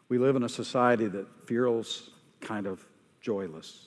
We live in a society that feels kind of joyless.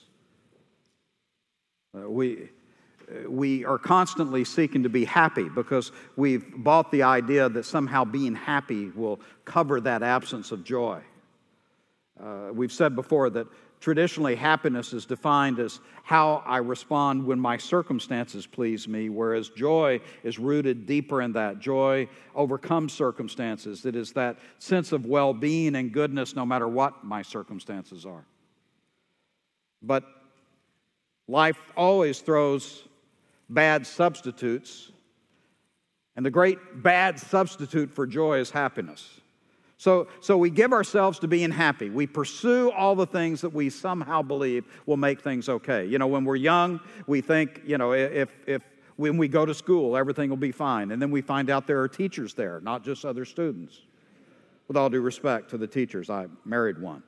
We are constantly seeking to be happy because we've bought the idea that somehow being happy will cover that absence of joy. We've said before that traditionally happiness is defined as how I respond when my circumstances please me, whereas joy is rooted deeper in that. Joy overcomes circumstances. It is that sense of well-being and goodness no matter what my circumstances are. But life always throws bad substitutes, and the great bad substitute for joy is happiness. So we give ourselves to being happy. We pursue all the things that we somehow believe will make things okay. You know, when we're young, we think, you know, if when we go to school, everything will be fine. And then we find out there are teachers there, not just other students. With all due respect to the teachers, I married one.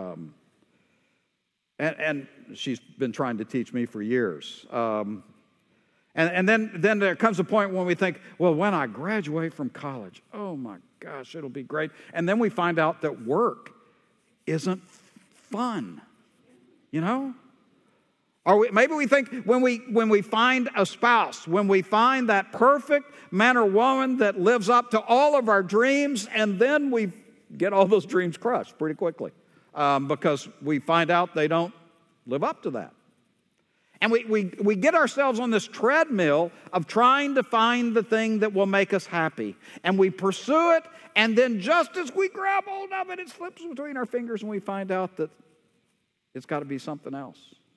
And she's been trying to teach me for years. And then there comes a point when we think, well, when I graduate from college, oh my gosh, it'll be great. And then we find out that work isn't fun, you know? Or maybe we think when we find a spouse, when we find that perfect man or woman that lives up to all of our dreams, and then we get all those dreams crushed pretty quickly because we find out they don't live up to that. And we get ourselves on this treadmill of trying to find the thing that will make us happy. And we pursue it, and then just as we grab hold of it, it slips between our fingers, and we find out that it's got to be something else.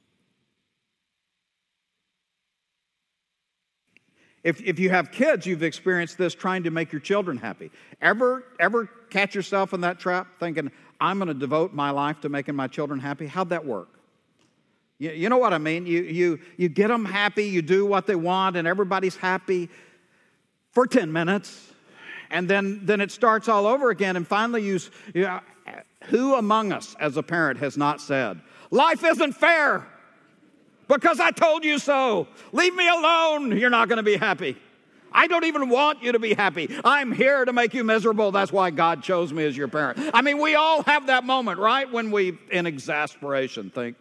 If you have kids, you've experienced this trying to make your children happy. Ever catch yourself in that trap thinking, I'm going to devote my life to making my children happy? How'd that work? You know what I mean? You get them happy, you do what they want, and everybody's happy for 10 minutes. And then it starts all over again, and finally who among us as a parent has not said, life isn't fair because I told you so. Leave me alone. You're not going to be happy. I don't even want you to be happy. I'm here to make you miserable. That's why God chose me as your parent. I mean, we all have that moment, right? When we, in exasperation, think,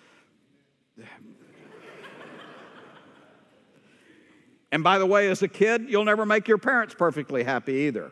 and by the way, as a kid, you'll never make your parents perfectly happy either.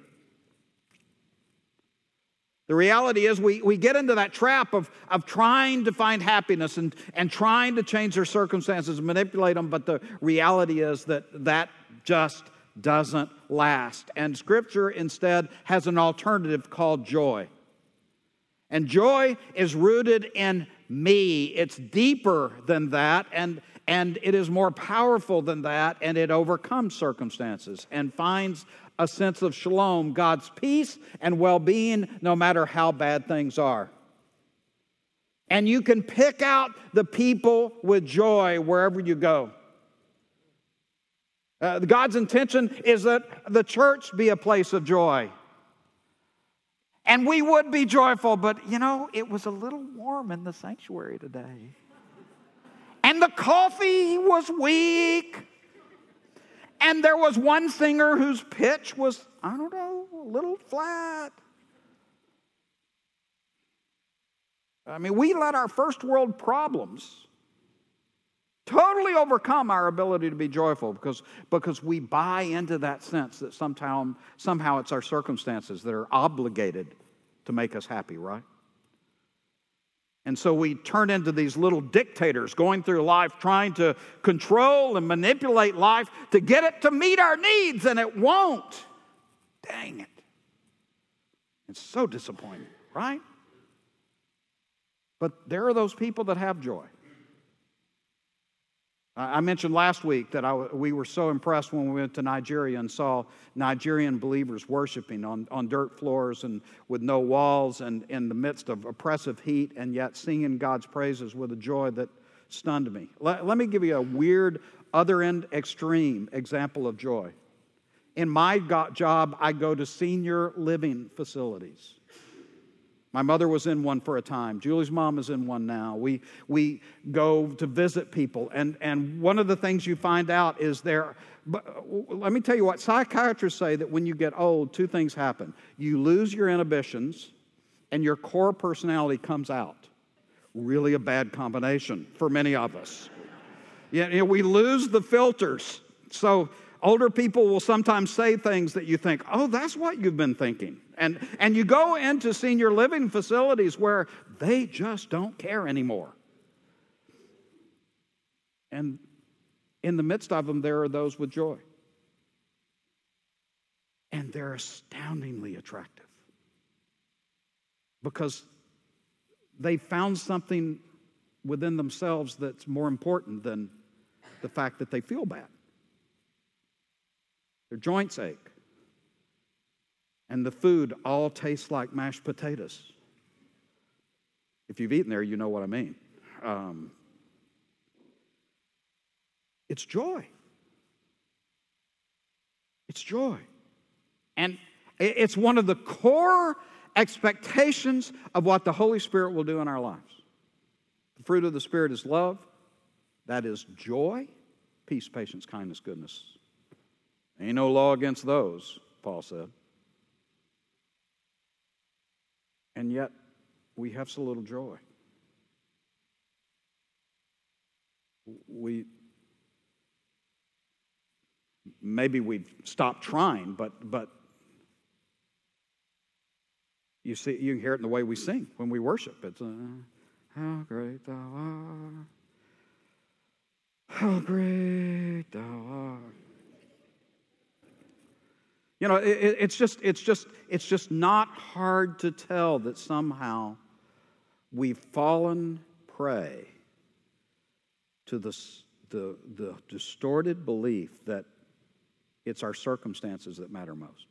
The reality is we get into that trap of trying to find happiness and trying to change their circumstances and manipulate them, but the reality is that just doesn't last. And Scripture instead has an alternative called joy. And joy is rooted in me. It's deeper than that, and it is more powerful than that, and it overcomes circumstances and finds a sense of shalom, God's peace and well-being, no matter how bad things are. And you can pick out the people with joy wherever you go. God's intention is that the church be a place of joy. And we would be joyful, but you know, it was a little warm in the sanctuary today. And the coffee was weak. And there was one singer whose pitch was, I don't know, a little flat. I mean, we let our first world problems totally overcome our ability to be joyful because we buy into that sense that somehow it's our circumstances that are obligated to make us happy, right? And so we turn into these little dictators going through life trying to control and manipulate life to get it to meet our needs, and it won't. Dang it. It's so disappointing, right? But there are those people that have joy. I mentioned last week that we were so impressed when we went to Nigeria and saw Nigerian believers worshiping on dirt floors and with no walls and in the midst of oppressive heat, and yet singing God's praises with a joy that stunned me. Let me give you a weird, other-end extreme example of joy. In my job, I go to senior living facilities. My mother was in one for a time. Julie's mom is in one now. We go to visit people. And one of the things you find out is let me tell you what, psychiatrists say that when you get old, two things happen. You lose your inhibitions and your core personality comes out. Really a bad combination for many of us. We lose the filters. So older people will sometimes say things that you think, oh, that's what you've been thinking. And you go into senior living facilities where they just don't care anymore. And in the midst of them, there are those with joy. And they're astoundingly attractive. Because they found something within themselves that's more important than the fact that they feel bad. Their joints ache. And the food all tastes like mashed potatoes. If you've eaten there, you know what I mean. It's joy. It's joy. And it's one of the core expectations of what the Holy Spirit will do in our lives. The fruit of the Spirit is love. That is joy, peace, patience, kindness, goodness. Ain't no law against those, Paul said. And yet, we have so little joy. Maybe we've stopped trying, but you see, you hear it in the way we sing when we worship. It's how great thou art, how great thou art. You know, it's just not hard to tell that somehow we've fallen prey to the distorted belief that it's our circumstances that matter most.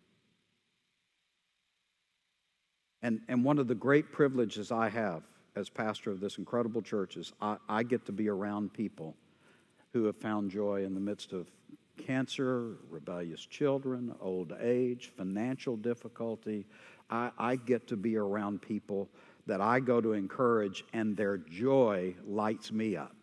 And one of the great privileges I have as pastor of this incredible church is I get to be around people who have found joy in the midst of cancer, rebellious children, old age, financial difficulty. I get to be around people that I go to encourage, and their joy lights me up.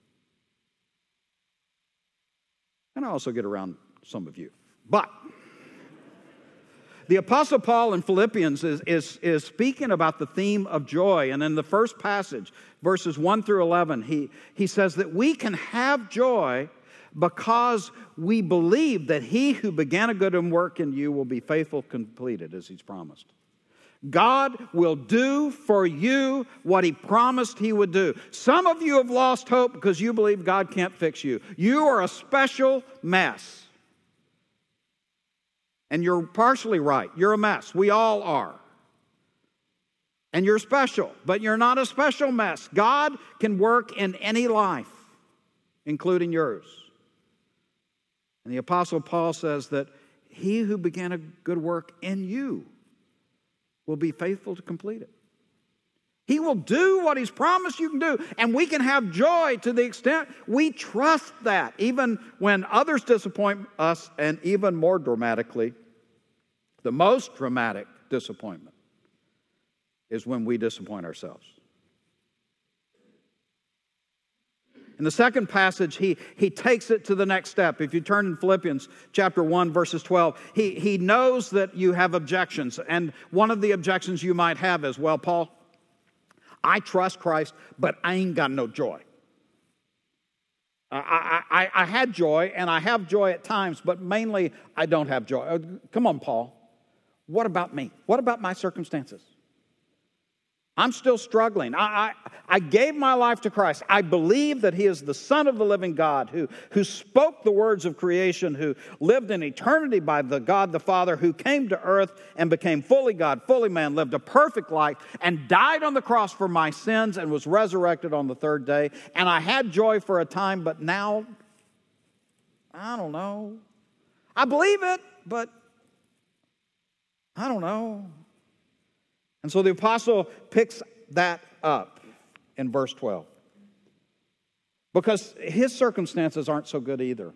And I also get around some of you. But the Apostle Paul in Philippians is speaking about the theme of joy. And in the first passage, verses 1 through 11, he says that we can have joy because we believe that he who began a good work in you will be faithful, completed, as he's promised. God will do for you what he promised he would do. Some of you have lost hope because you believe God can't fix you. You are a special mess. And you're partially right. You're a mess. We all are. And you're special, but you're not a special mess. God can work in any life, including yours. And the Apostle Paul says that he who began a good work in you will be faithful to complete it. He will do what he's promised you can do. And we can have joy to the extent we trust that, even when others disappoint us, and even more dramatically, the most dramatic disappointment is when we disappoint ourselves. In the second passage, he takes it to the next step. If you turn in Philippians chapter 1, verses 12, he knows that you have objections. And one of the objections you might have is, well, Paul, I trust Christ, but I ain't got no joy. I had joy, and I have joy at times, but mainly I don't have joy. Come on, Paul. What about me? What about my circumstances? I'm still struggling. I gave my life to Christ. I believe that he is the Son of the living God who spoke the words of creation, who lived in eternity by the God the Father, who came to earth and became fully God, fully man, lived a perfect life, and died on the cross for my sins and was resurrected on the third day. And I had joy for a time, but now, I don't know. I believe it, but I don't know. And so the apostle picks that up in verse 12. Because his circumstances aren't so good either.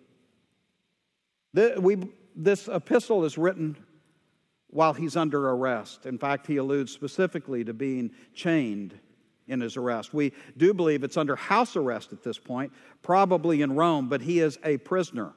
This epistle is written while he's under arrest. In fact, he alludes specifically to being chained in his arrest. We do believe it's under house arrest at this point, probably in Rome, but he is a prisoner.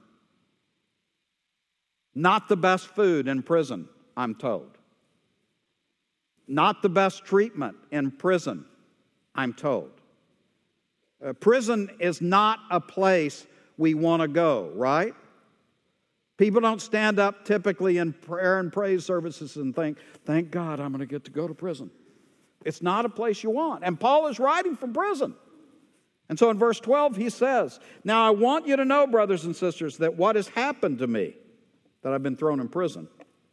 Not the best food in prison, I'm told. not the best treatment in prison, I'm told. Prison is not a place we want to go, right? People don't stand up typically in prayer and praise services and think, thank God I'm going to get to go to prison. It's not a place you want. And Paul is writing from prison. And so in verse 12 he says, now I want you to know, brothers and sisters, that what has happened to me, that I've been thrown in prison,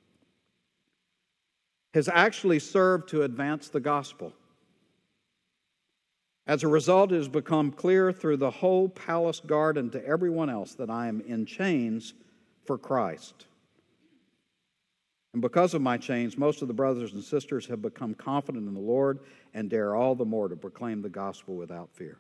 has actually served to advance the gospel. As a result, it has become clear through the whole palace guard and to everyone else that I am in chains for Christ. And because of my chains, most of the brothers and sisters have become confident in the Lord and dare all the more to proclaim the gospel without fear.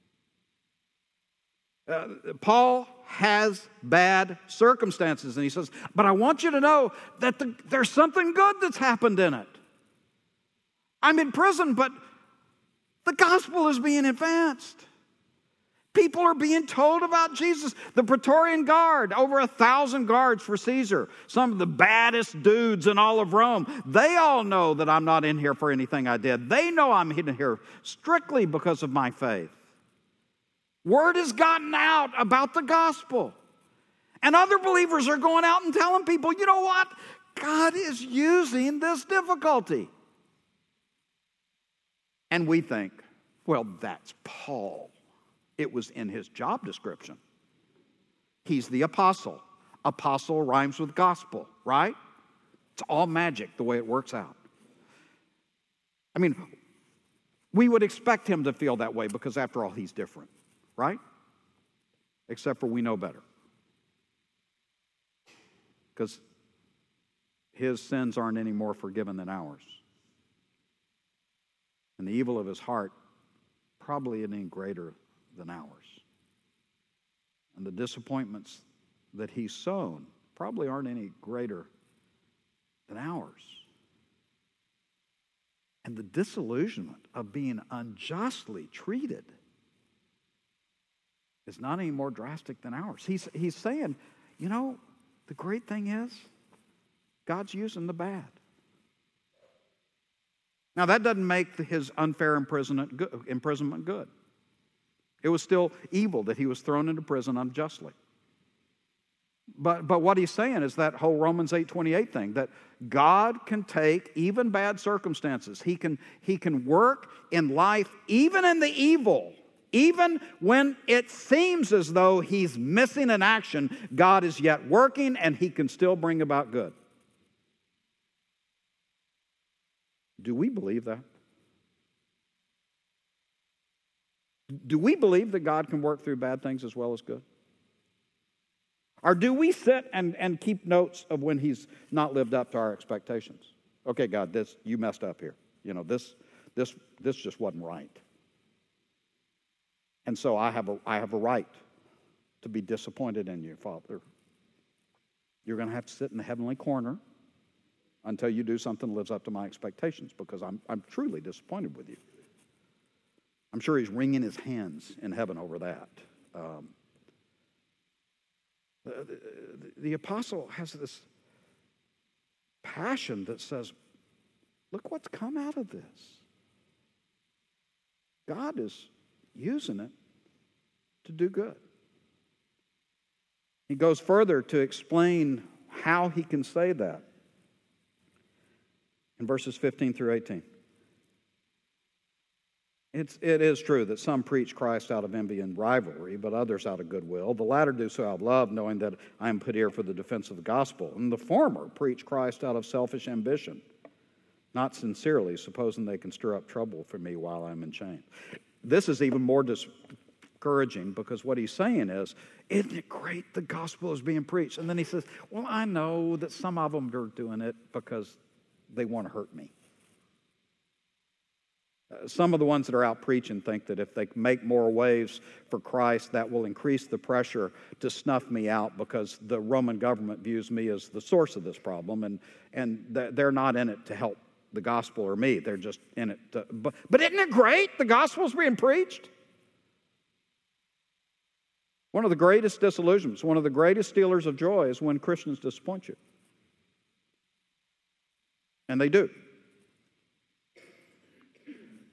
Paul has bad circumstances, and he says, but I want you to know that there's something good that's happened in it. I'm in prison, but the gospel is being advanced. People are being told about Jesus. The Praetorian Guard, over 1,000 guards for Caesar, some of the baddest dudes in all of Rome, they all know that I'm not in here for anything I did. They know I'm in here strictly because of my faith. Word has gotten out about the gospel. And other believers are going out and telling people, you know what? God is using this difficulty. And we think, well, that's Paul. It was in his job description. He's the apostle. Apostle rhymes with gospel, right? It's all magic the way it works out. I mean, we would expect him to feel that way because after all, he's different, right? Except for we know better. Because his sins aren't any more forgiven than ours. And the evil of his heart probably isn't any greater than ours. And the disappointments that he's sown probably aren't any greater than ours. And the disillusionment of being unjustly treated is not any more drastic than ours. He's saying, you know, the great thing is God's using the bad. Now, that doesn't make his unfair imprisonment good. It was still evil that he was thrown into prison unjustly. But what he's saying is that whole Romans 8:28 thing, that God can take even bad circumstances. He can work in life, even in the evil, even when it seems as though he's missing an action, God is yet working and he can still bring about good. Do we believe that? Do we believe that God can work through bad things as well as good? Or do we sit and keep notes of when he's not lived up to our expectations? Okay, God, you messed up here. You know, this just wasn't right. And so I have a right to be disappointed in you, Father. You're going to have to sit in the heavenly corner until you do something that lives up to my expectations, because I'm truly disappointed with you. I'm sure he's wringing his hands in heaven over that. The apostle has this passion that says, look what's come out of this. God is using it to do good. He goes further to explain how he can say that in verses 15 through 18. It is true that some preach Christ out of envy and rivalry, but others out of goodwill. The latter do so out of love, knowing that I am put here for the defense of the gospel. And the former preach Christ out of selfish ambition, not sincerely, supposing they can stir up trouble for me while I'm in chains. This is even more discouraging, because what he's saying is, isn't it great the gospel is being preached? And then he says, well, I know that some of them are doing it because they want to hurt me. Some of the ones that are out preaching think that if they make more waves for Christ, that will increase the pressure to snuff me out, because the Roman government views me as the source of this problem, and they're not in it to help the gospel or me. They're just in it to... But isn't it great the gospel's being preached? One of the greatest disillusionments, one of the greatest stealers of joy is when Christians disappoint you. And they do.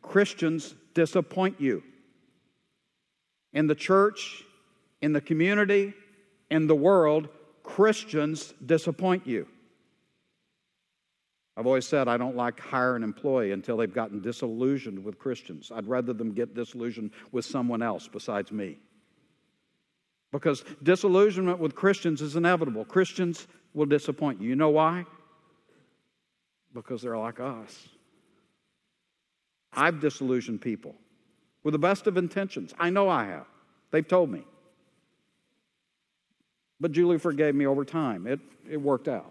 Christians disappoint you. In the church, in the community, in the world, Christians disappoint you. I've always said I don't like hire an employee until they've gotten disillusioned with Christians. I'd rather them get disillusioned with someone else besides me. Because disillusionment with Christians is inevitable. Christians will disappoint you. You know why? Because they're like us. I've disillusioned people with the best of intentions. I know I have. They've told me. But Julie forgave me over time. It worked out.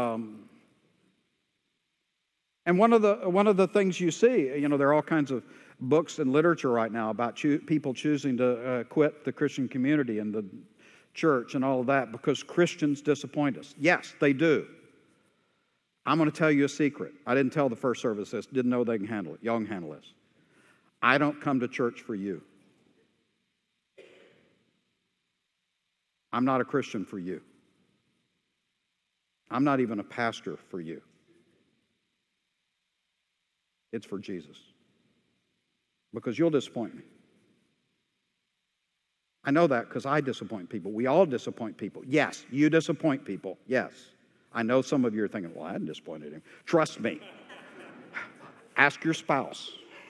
And one of the things you see, there are all kinds of books and literature right now about people choosing to quit the Christian community and the church and all of that because Christians disappoint us. Yes, they do. I'm going to tell you a secret. I didn't tell the first service this. Didn't know they can handle it. Y'all can handle this. I don't come to church for you. I'm not a Christian for you. I'm not even a pastor for you. It's for Jesus. Because you'll disappoint me. I know that because I disappoint people. We all disappoint people. Yes, you disappoint people. Yes. I know some of you are thinking, well, I hadn't disappointed him. Trust me. Ask your spouse.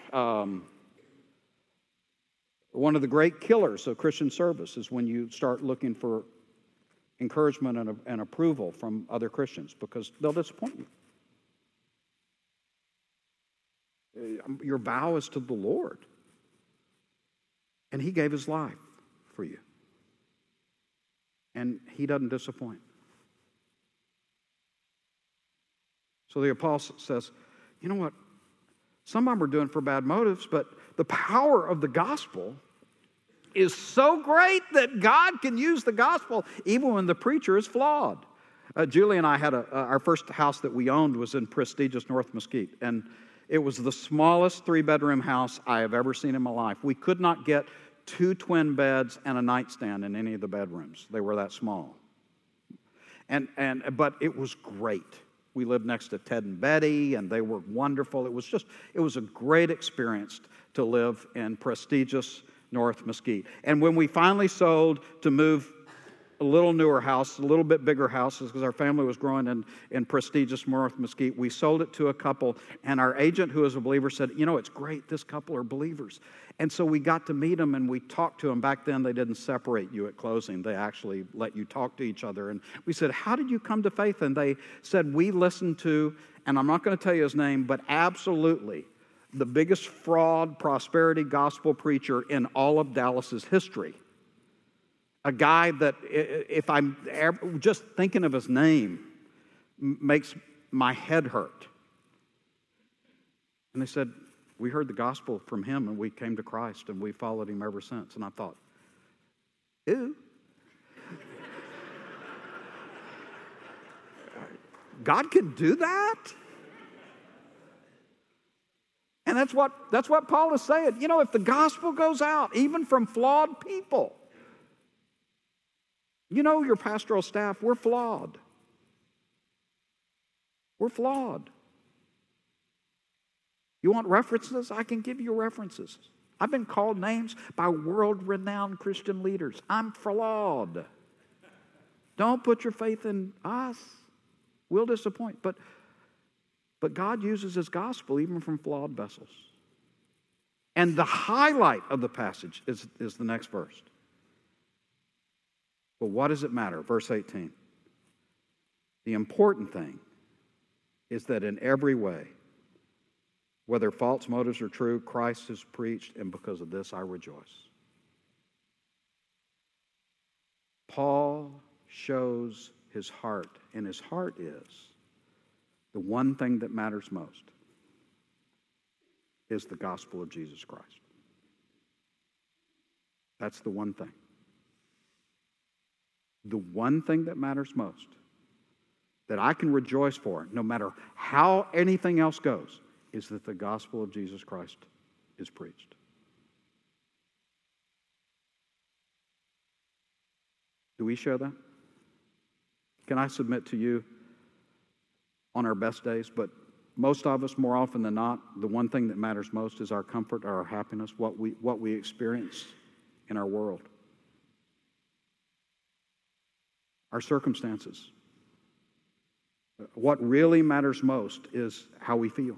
One of the great killers of Christian service is when you start looking for encouragement and approval from other Christians because they'll disappoint you. Your vow is to the Lord. And He gave His life for you. And He doesn't disappoint. So the apostle says, you know what? Some of them are doing it for bad motives, but the power of the gospel is so great that God can use the gospel even when the preacher is flawed. Julie and I had our first house that we owned was in prestigious North Mesquite. And it was the smallest 3-bedroom house I have ever seen in my life. We could not get 2 twin beds and a nightstand in any of the bedrooms. They were that small. But it was great. We lived next to Ted and Betty, and they were wonderful. It was a great experience to live in prestigious North Mesquite. And when we finally sold to move a little newer house, a little bit bigger house, because our family was growing in prestigious North Mesquite, we sold it to a couple, and our agent, who is a believer, said, it's great, this couple are believers. And so we got to meet them, and we talked to them. Back then, they didn't separate you at closing. They actually let you talk to each other. And we said, how did you come to faith? And they said, we listened to, and I'm not going to tell you his name, but absolutely the biggest fraud prosperity gospel preacher in all of Dallas's history. A guy that, if I'm just thinking of his name, makes my head hurt. And they said, we heard the gospel from him and we came to Christ and we followed him ever since. And I thought, ew. God can do that? And that's what Paul is saying. If the gospel goes out, even from flawed people, your pastoral staff, we're flawed. We're flawed. You want references? I can give you references. I've been called names by world-renowned Christian leaders. I'm flawed. Don't put your faith in us. We'll disappoint. But God uses His gospel even from flawed vessels. And the highlight of the passage is the next verse. But what does it matter? Verse 18. The important thing is that in every way, whether false motives are true, Christ is preached, and because of this I rejoice. Paul shows his heart, and his heart is the one thing that matters most is the gospel of Jesus Christ. That's the one thing. The one thing that matters most, that I can rejoice for, no matter how anything else goes, is that the gospel of Jesus Christ is preached. Do we share that? Can I submit to you on our best days, but most of us, more often than not, the one thing that matters most is our comfort, our happiness, what we experience in our world. Our circumstances. What really matters most is how we feel.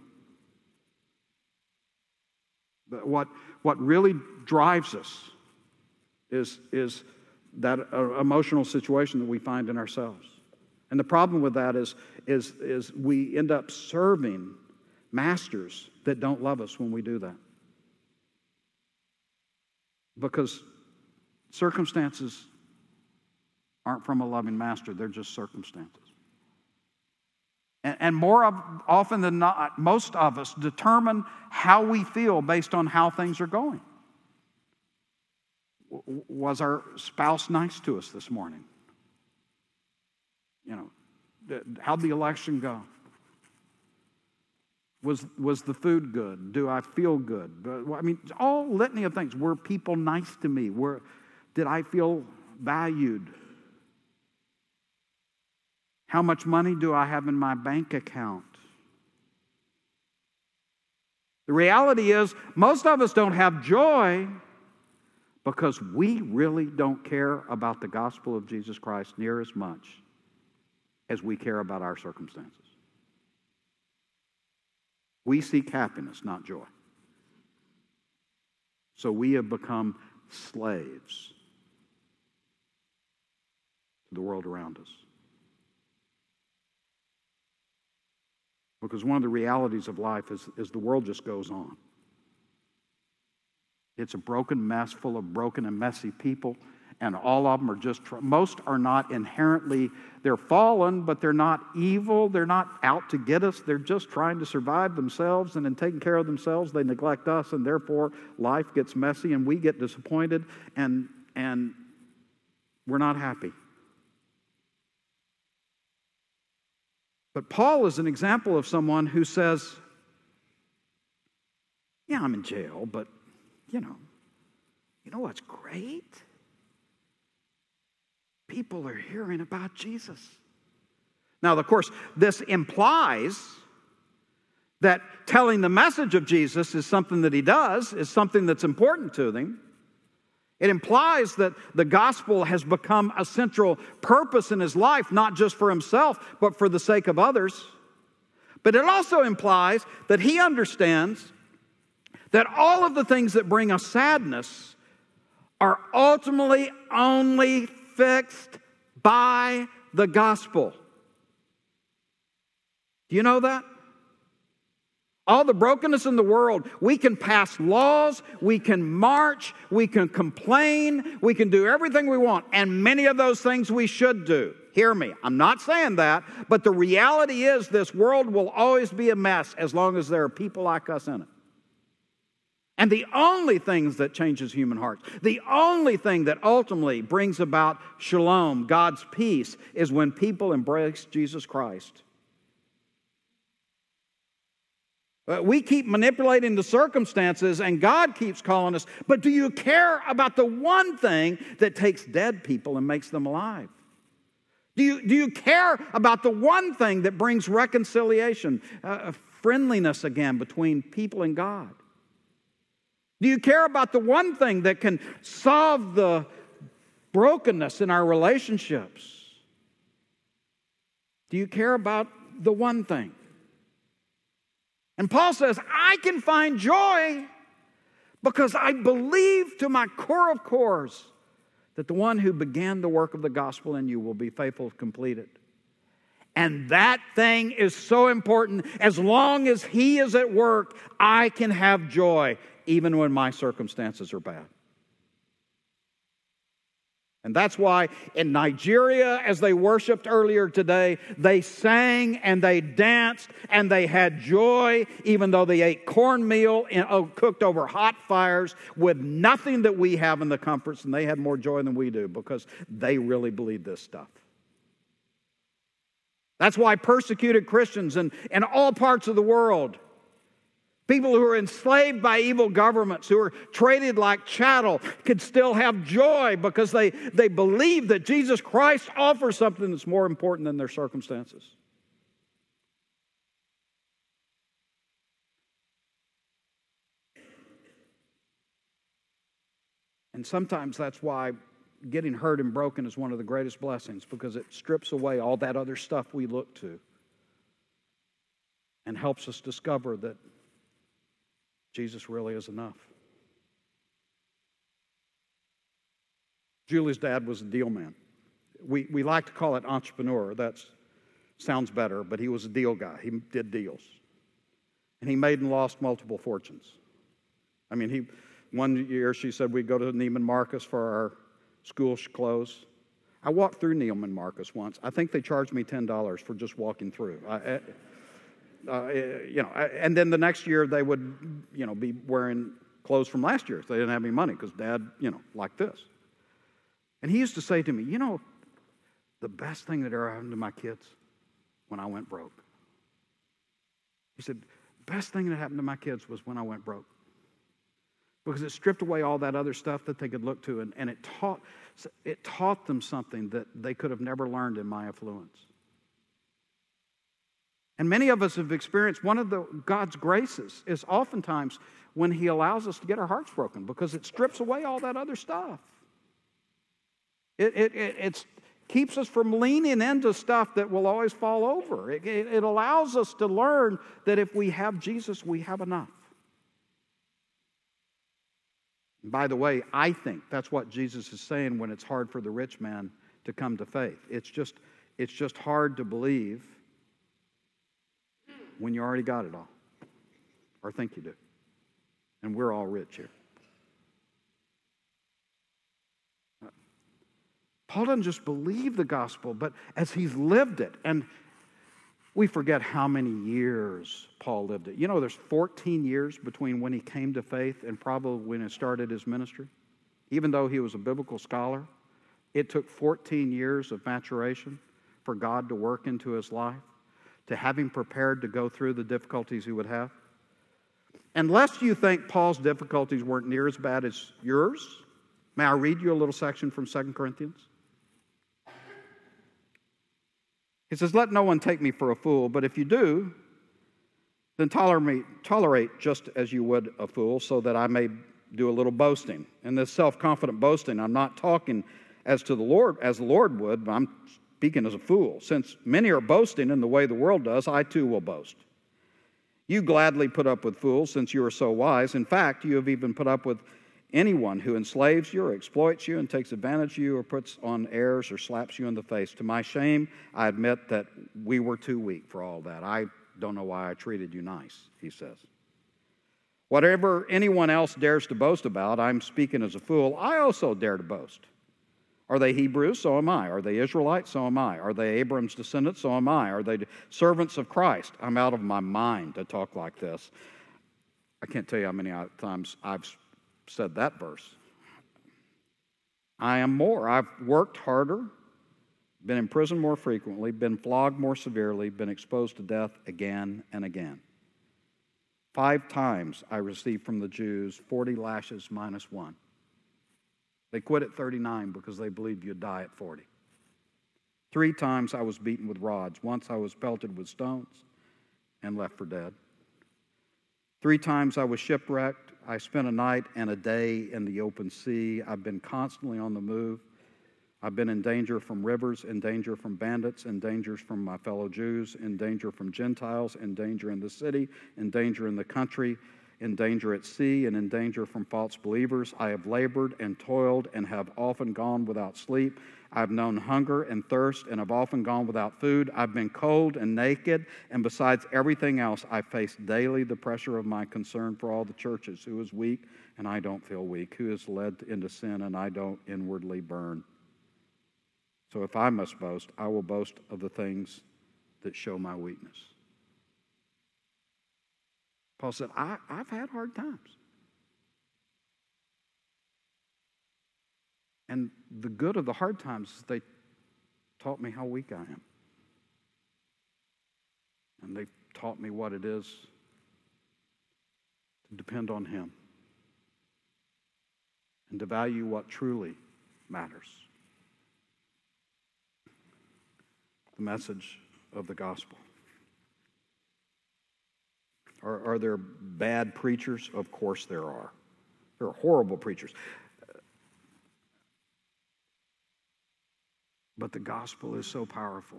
What really drives us is that emotional situation that we find in ourselves. And the problem with that is we end up serving masters that don't love us when we do that. Because circumstances aren't from a loving master, they're just circumstances. And often than not, most of us determine how we feel based on how things are going. Was our spouse nice to us this morning? How'd the election go? Was the food good? Do I feel good? I mean, all litany of things. Were people nice to me? Did I feel valued? How much money do I have in my bank account? The reality is, most of us don't have joy because we really don't care about the gospel of Jesus Christ near as much as we care about our circumstances. We seek happiness, not joy. So we have become slaves to the world around us. Because one of the realities of life is the world just goes on. It's a broken mess full of broken and messy people, and all of them are most are not inherently, they're fallen, but they're not evil. They're not out to get us. They're just trying to survive themselves, and in taking care of themselves, they neglect us, and therefore life gets messy, and we get disappointed, and we're not happy. But Paul is an example of someone who says, yeah, I'm in jail, but, you know what's great? People are hearing about Jesus. Now, of course, this implies that telling the message of Jesus is something that he does, is something that's important to them. It implies that the gospel has become a central purpose in his life, not just for himself, but for the sake of others. But it also implies that he understands that all of the things that bring us sadness are ultimately only fixed by the gospel. Do you know that? All the brokenness in the world, we can pass laws, we can march, we can complain, we can do everything we want, and many of those things we should do. Hear me, I'm not saying that, but the reality is this world will always be a mess as long as there are people like us in it. And the only things that changes human hearts, the only thing that ultimately brings about shalom, God's peace, is when people embrace Jesus Christ. We keep manipulating the circumstances, and God keeps calling us, but do you care about the one thing that takes dead people and makes them alive? Do you care about the one thing that brings reconciliation, friendliness again between people and God? Do you care about the one thing that can solve the brokenness in our relationships? Do you care about the one thing? And Paul says, I can find joy because I believe to my core of cores that the one who began the work of the gospel in you will be faithful to complete it. And that thing is so important. As long as he is at work, I can have joy even when my circumstances are bad. And that's why in Nigeria, as they worshiped earlier today, they sang and they danced and they had joy, even though they ate cornmeal cooked over hot fires with nothing that we have in the comforts, and they had more joy than we do because they really believe this stuff. That's why persecuted Christians in all parts of the world, people who are enslaved by evil governments, who are traded like chattel, could still have joy because they believe that Jesus Christ offers something that's more important than their circumstances. And sometimes that's why getting hurt and broken is one of the greatest blessings, because it strips away all that other stuff we look to and helps us discover that Jesus really is enough. Julie's dad was a deal man. We like to call it entrepreneur. That sounds better, but he was a deal guy. He did deals. And he made and lost multiple fortunes. I mean, one year she said we'd go to Neiman Marcus for our school clothes. I walked through Neiman Marcus once. I think they charged me $10 for just walking through. And then the next year they would, be wearing clothes from last year. So they didn't have any money because Dad, like this. And he used to say to me, the best thing that ever happened to my kids when I went broke. He said, best thing that happened to my kids was when I went broke. Because it stripped away all that other stuff that they could look to, and it taught them something that they could have never learned in my affluence. And many of us have experienced one of God's graces is oftentimes when He allows us to get our hearts broken, because it strips away all that other stuff. It keeps us from leaning into stuff that will always fall over. It allows us to learn that if we have Jesus, we have enough. By the way, I think that's what Jesus is saying when it's hard for the rich man to come to faith. It's just hard to believe when you already got it all, or think you do. And we're all rich here. Paul doesn't just believe the gospel, but as he's lived it. And we forget how many years Paul lived it. There's 14 years between when he came to faith and probably when he started his ministry. Even though he was a biblical scholar, it took 14 years of maturation for God to work into his life, to have him prepared to go through the difficulties he would have. Unless you think Paul's difficulties weren't near as bad as yours, may I read you a little section from 2 Corinthians? He says, let no one take me for a fool, but if you do, then tolerate just as you would a fool, so that I may do a little boasting. And this self-confident boasting, I'm not talking as the Lord would, but I'm speaking as a fool. Since many are boasting in the way the world does, I too will boast. You gladly put up with fools, since you are so wise. In fact, you have even put up with anyone who enslaves you or exploits you and takes advantage of you or puts on airs or slaps you in the face. To my shame, I admit that we were too weak for all that. I don't know why I treated you nice, he says. Whatever anyone else dares to boast about, I'm speaking as a fool. I also dare to boast. Are they Hebrews? So am I. Are they Israelites? So am I. Are they Abraham's descendants? So am I. Are they servants of Christ? I'm out of my mind to talk like this. I can't tell you how many times I've said that verse. I am more. I've worked harder, been in prison more frequently, been flogged more severely, been exposed to death again and again. 5 times I received from the Jews 40 lashes minus 1. They quit at 39 because they believed you'd die at 40. 3 times I was beaten with rods. Once I was pelted with stones and left for dead. 3 times I was shipwrecked. I spent a night and a day in the open sea. I've been constantly on the move. I've been in danger from rivers, in danger from bandits, in danger from my fellow Jews, in danger from Gentiles, in danger in the city, in danger in the country, in danger at sea, and in danger from false believers. I have labored and toiled and have often gone without sleep. I've known hunger and thirst and have often gone without food. I've been cold and naked, and besides everything else, I face daily the pressure of my concern for all the churches. Who is weak, and I don't feel weak? Who is led into sin, and I don't inwardly burn? So if I must boast, I will boast of the things that show my weakness. Paul said, I've had hard times. And the good of the hard times is they taught me how weak I am. And they taught me what it is to depend on Him and to value what truly matters. The message of the gospel. Are there bad preachers? Of course there are. There are horrible preachers. But the gospel is so powerful.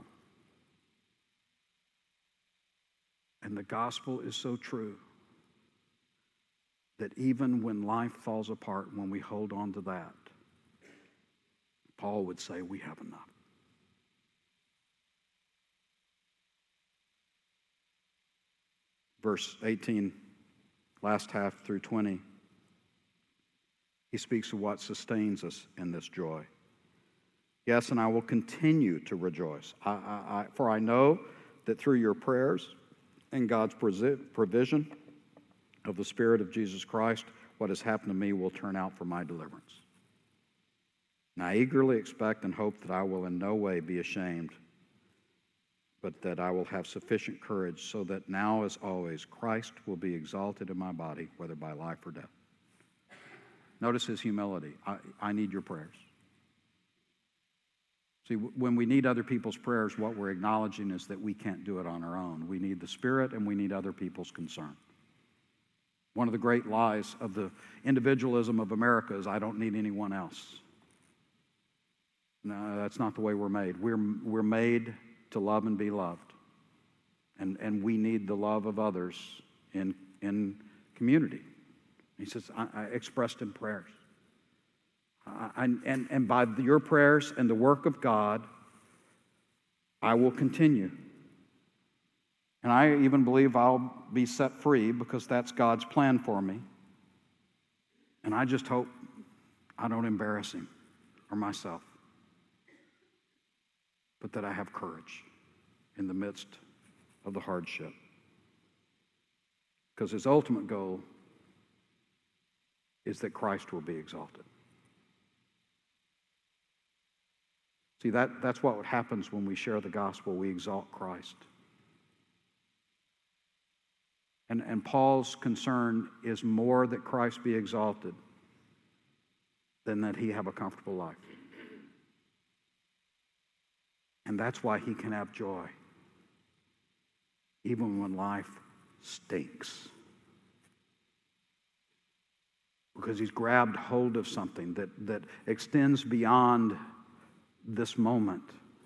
And the gospel is so true that even when life falls apart, when we hold on to that, Paul would say we have enough. Verse 18, last half through 20, he speaks of what sustains us in this joy. Yes, and I will continue to rejoice, for I know that through your prayers and God's provision of the Spirit of Jesus Christ, what has happened to me will turn out for my deliverance. And I eagerly expect and hope that I will in no way be ashamed, but that I will have sufficient courage so that now, as always, Christ will be exalted in my body, whether by life or death. Notice his humility. I need your prayers. See, when we need other people's prayers, what we're acknowledging is that we can't do it on our own. We need the Spirit and we need other people's concern. One of the great lies of the individualism of America is, I don't need anyone else. No, that's not the way we're made. We're made to love and be loved. And we need the love of others in community. He says, I expressed in prayers. And by your prayers and the work of God, I will continue. And I even believe I'll be set free because that's God's plan for me. And I just hope I don't embarrass him or myself, but that I have courage in the midst of the hardship. Because his ultimate goal is that Christ will be exalted. See, that's what happens when we share the gospel. We exalt Christ. And Paul's concern is more that Christ be exalted than that he have a comfortable life. And that's why he can have joy, even when life stinks. Because he's grabbed hold of something that extends beyond this moment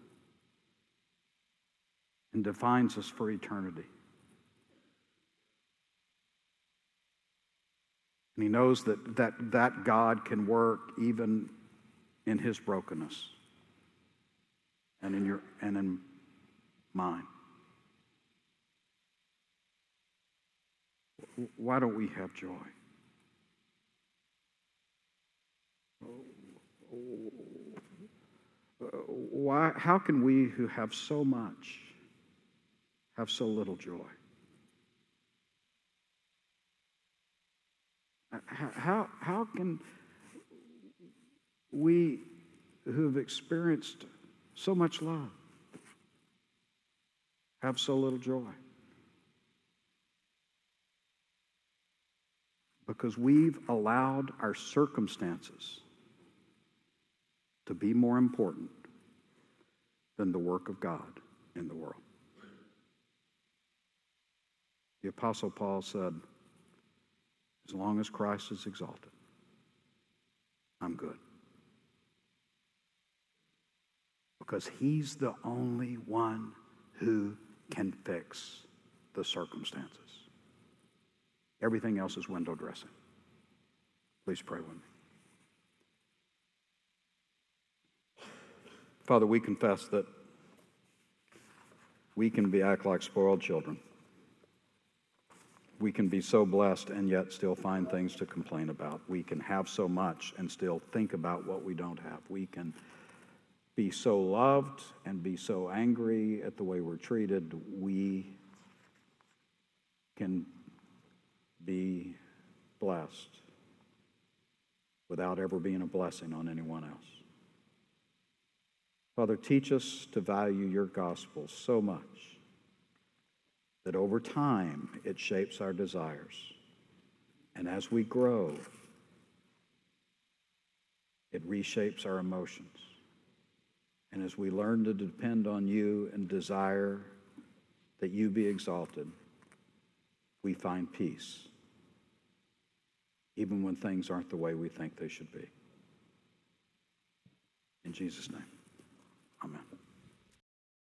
and defines us for eternity. And he knows that God can work even in his brokenness and in mine. Why don't we have joy? How can we who have so much have so little joy? How can we who have experienced so much love have so little joy? Because we've allowed our circumstances to be more important than the work of God in the world. The Apostle Paul said, as long as Christ is exalted, I'm good. Because he's the only one who can fix the circumstances. Everything else is window dressing. Please pray with me. Father, we confess that we can act like spoiled children. We can be so blessed and yet still find things to complain about. We can have so much and still think about what we don't have. We can be so loved and be so angry at the way we're treated. We can be blessed without ever being a blessing on anyone else. Father, teach us to value your gospel so much that over time it shapes our desires. And as we grow, it reshapes our emotions. And as we learn to depend on you and desire that you be exalted, we find peace, even when things aren't the way we think they should be. In Jesus' name.